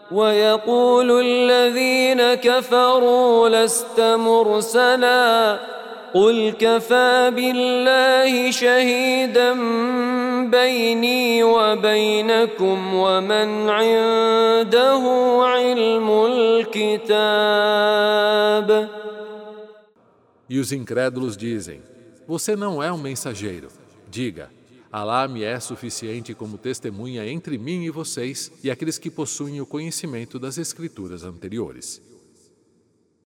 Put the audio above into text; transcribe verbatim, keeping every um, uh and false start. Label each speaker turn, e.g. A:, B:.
A: ويقول الذين كفروا لست مرسلا قل كفى بالله شهيدا بيني وبينكم ومن عنده علم الكتاب.
B: E os incrédulos dizem: você não é um mensageiro. Diga: Alá me é suficiente como testemunha entre mim e vocês e aqueles que possuem o conhecimento das escrituras anteriores.